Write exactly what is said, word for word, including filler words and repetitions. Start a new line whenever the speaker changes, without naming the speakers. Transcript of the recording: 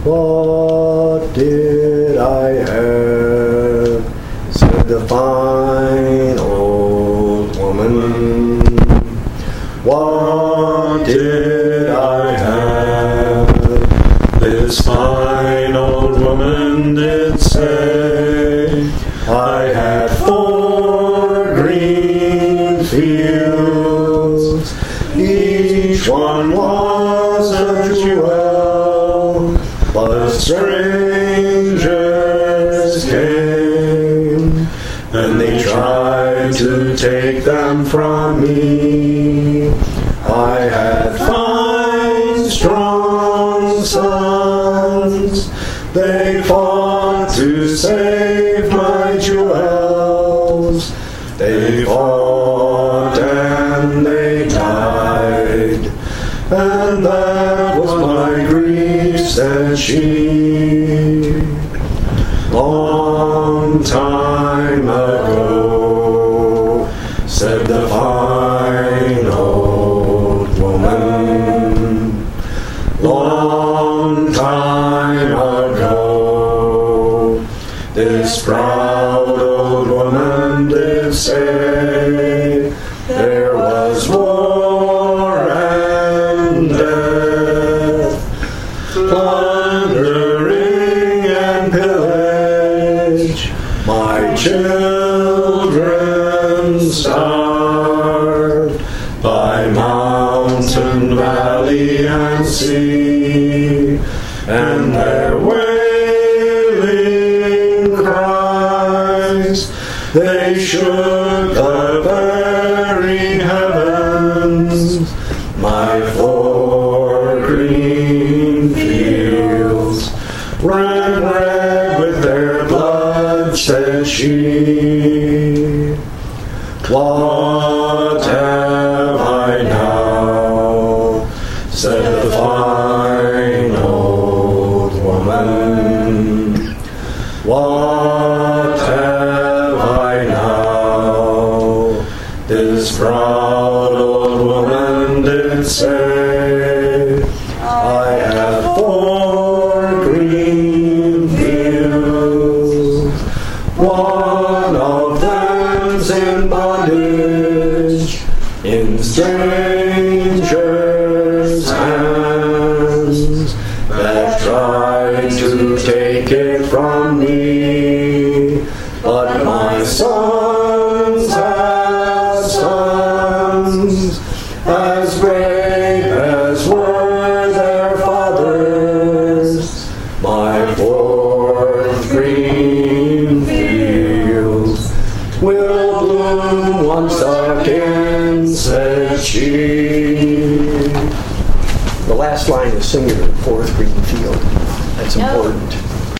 What did I have? Said the fine old woman. What did I have? This fine old woman did say, I had four green fields, each one was a jewel, but strangers came, and they tried to take them from me. I had five strong sons, they fought to save my jewels. They fought and they died, and that was my grief, said she. Long time ago, said the fine old woman. Long time ago, this proud old woman did say, there was war and death, plundering and pillage. My children starved by mountain, valley, and sea, and their wailing cries, they shook the very heavens. My four green fields ran red with their blood, said she. What have I now? Said the fine old woman. What have I now? This proud old woman did say, I have four green fields, one of them's in bondage, in strangers' hands, that tried to take it from me. But my sons have sons, as brave as were their fathers. My fourth green fields will bloom once again, said she. The last line is singular, fourth green field. That's important.